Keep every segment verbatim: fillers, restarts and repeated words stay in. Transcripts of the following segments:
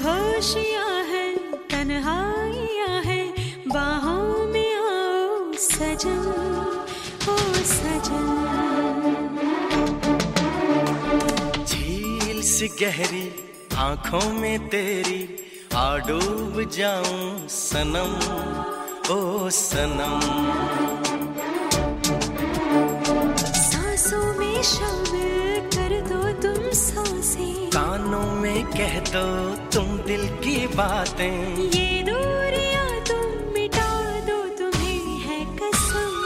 मदहोशियाँ हैं, तन्हाइयाँ हैं, बाहों में आओ सजन, ओ सजन। झील सी गहरी आँखों में तेरी, आ डूब जाऊं सनम, ओ सनम। सांसों में शामिल कर दो तुम सांसें, कानों में कह दो तुम दिल की बातें। ये दूरियां तुम मिटा दो, तुम्हें है कसम।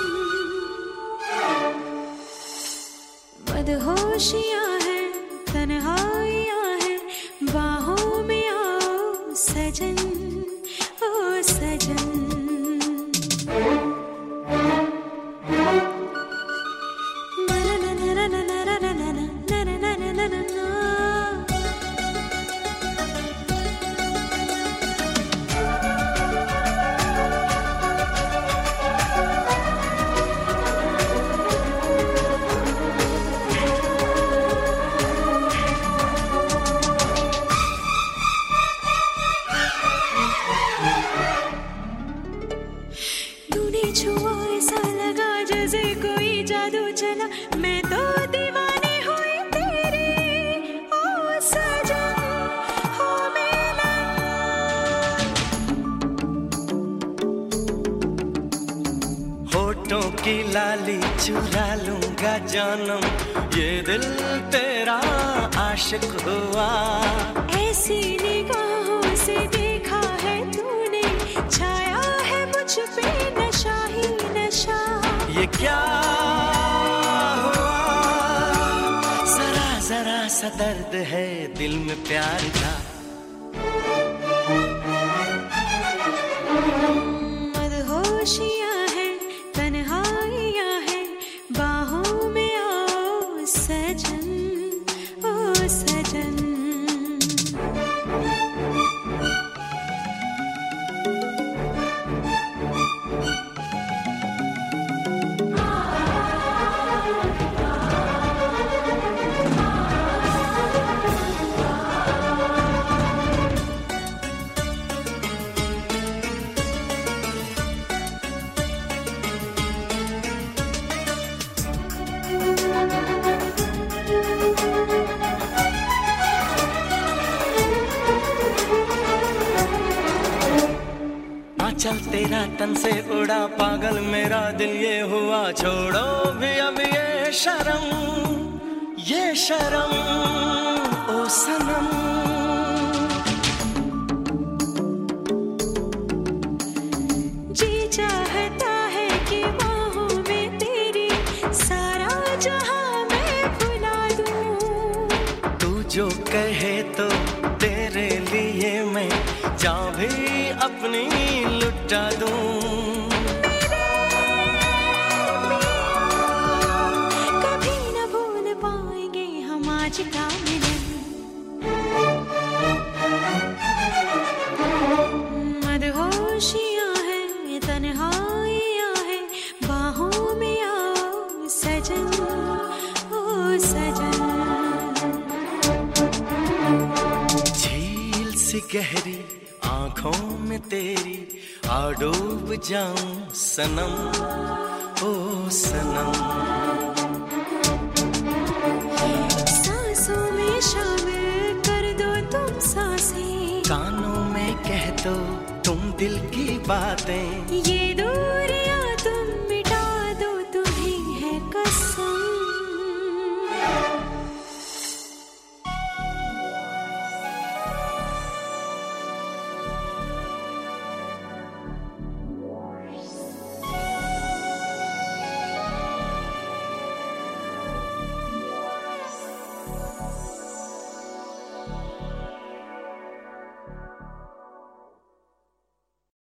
मदहोशियाँ हैं, तन्हाइयाँ हैं, बाहों में आओ सजन, ओ सजन। छुआ ऐसा लगा जैसे कोई जादू चला, मैं तो दीवानी हुई तेरी, ओ सजन, हो मिलन। होठों की लाली चुरा लूंगा जानम, ये दिल तेरा आशिक हुआ। ऐसी निगाहों से देखा है तूने, छाया है मुझ पे नशा ही नशा। ये क्या हुआ, जरा जरा सा दर्द है दिल में प्यार का। मदहोशियाँ हैं, तन्हाइयाँ हैं, बाहों में आओ सजन, ओ सजन। चल तेरा तन से उड़ा पागल मेरा दिल, ये हुआ छोड़ो भी अब ये शर्म, ये शर्म, ओ सनम। जी चाहता है कि बाहों में तेरी सारा जहां मैं भुला दूं। तू जो कहे तो तेरे लिए मैं जान भी अपनी लुटा दूं। कभी न भूल पाएंगे हम आज का मिलन। मदहोशियाँ हैं, तन्हाइयाँ हैं, बाहों में आओ सजन, ओ सजन। झील सी गहरी आँखों में तेरी, आ डूब जाऊं सनम, ओ सनम। सांसों में शामिल कर दो तुम सांसें, कानों में कह दो तुम दिल की बातें। ये